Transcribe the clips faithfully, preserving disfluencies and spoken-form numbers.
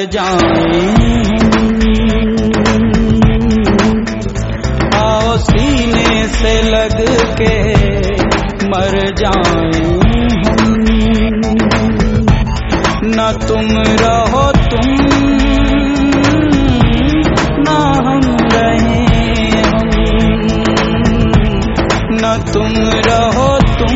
जाएं आओ सीने से लग के मर जाएं न तुम रहो तुम ना हम रहें हम न तुम रहो तुम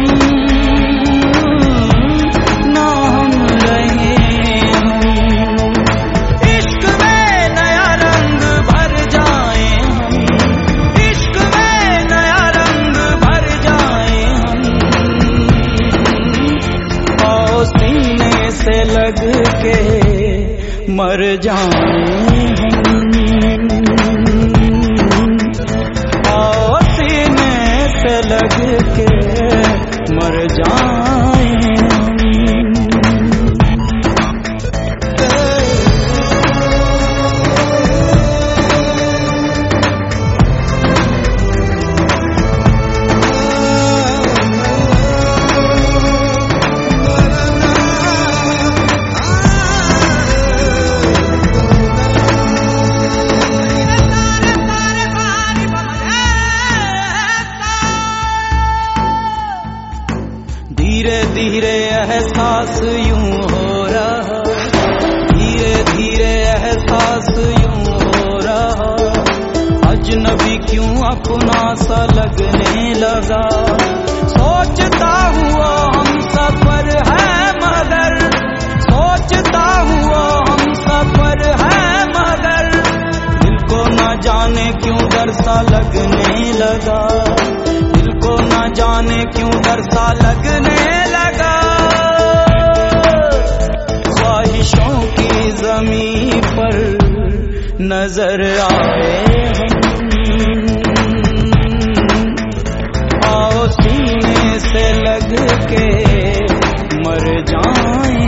ना हम रहें हम इश्क में नया रंग भर जाएं हम इश्क में नया रंग भर जाएं हम आओ सीने से लग के मर जाएं आओ सीने से लग के मर जाएं धीरे धीरे एहसास यूं हो रहा धीरे धीरे एहसास यूं हो रहा अजनबी क्यों अपना सा लगने लगा सोचता हुआ हम सफर है मगर सोचता हुआ हम सफर है मगर दिल को न जाने क्यों डर सा लगने लगा दिल को न जाने क्यों डर सा लगने लगा ख्वाहिशों की ज़मीं पर नजर आए हम आओ सीने से लग के मर जाएं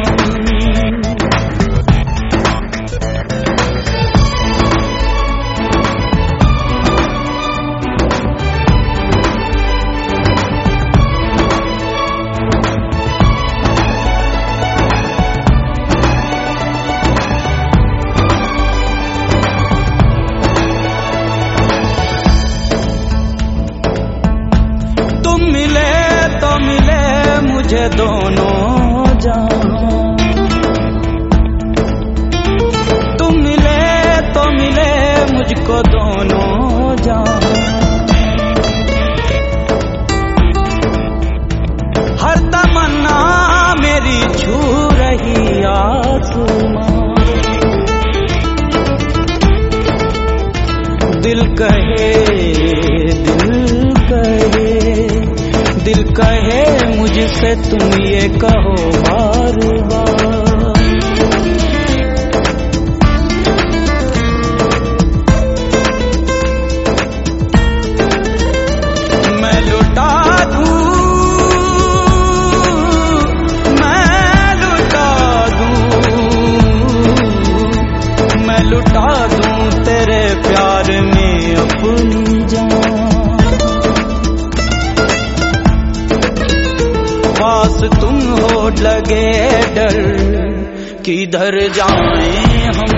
मुझे दोनों जान तुम मिले तो मिले मुझको दोनों जान हर तमन्ना मेरी छू रही आसमां दिल कहे दिल कहे दिल कहे मुझसे तुम ये कहो बार बार मैं लुटा दूं मैं लुटा दूं मैं लुटा दूं तेरे प्यार में अपनी जान पास तुम हो लगे डर किधर जाएं हम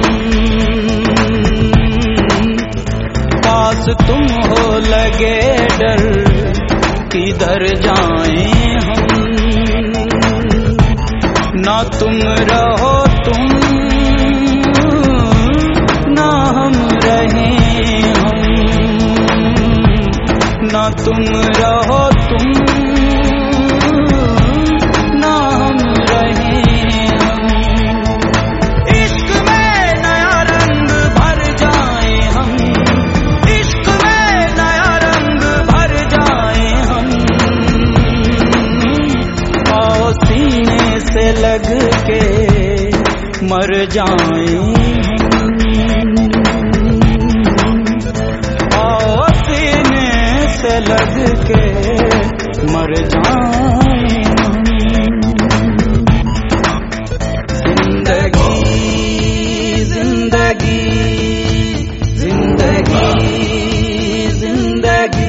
पास तुम हो लगे डर किधर जाएं हम ना तुम रहो तुम ना हम रहें हम ना तुम रहो तुम लग के मर जाएं आओ सीने से लग के मर जाएं जिंदगी जिंदगी जिंदगी जिंदगी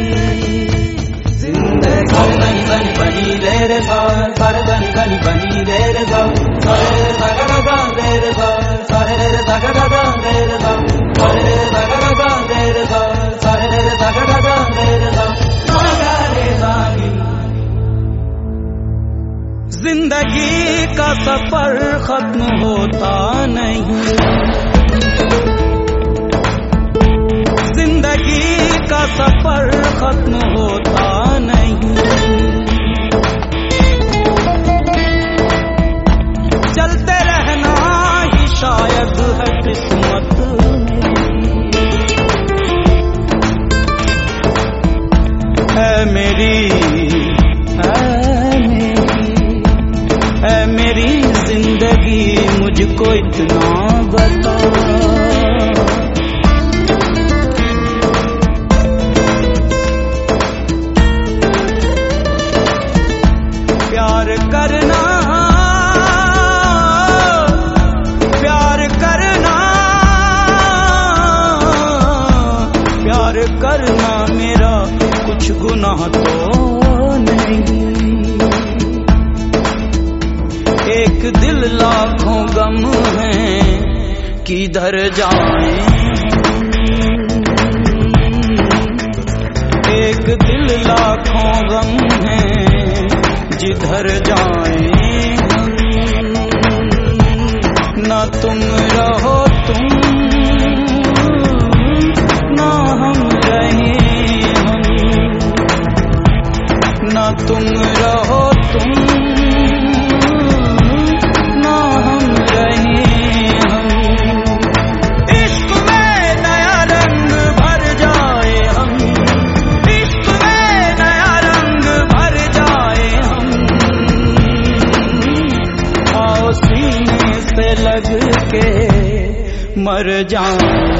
जिंदगी बनी रे रे सारे बनी बनी रे रे सा सारे सा गा गा रे रे सा सारे गा गा गा रे रे गा सा रे रे गा गा गा रे रे गा सा रे रे गा गा गा रे रे गा सा गा रे गा नी। जिंदगी का सफर खत्म होता नहीं, जिंदगी का सफर खत्म होता नहीं, चलते रहना ही शायद है किस्मत है मेरी, है मेरी, है मेरी जिंदगी मुझको इतना बता। प्यार करना, प्यार करना, प्यार करना मेरा कुछ गुनाह तो नहीं। एक दिल लाखों गम है किधर जाएं, एक दिल लाखों गम है जिधर जाएं हम, ना तुम रहो तुम, ना हम रहे हम, ना तुम रहो तुम, ना हम रहे हम। इश्क में नया रंग भर जाए हम, इश्क में नया रंग भर जाए हम, आओ सीने से लग के मर जाएं।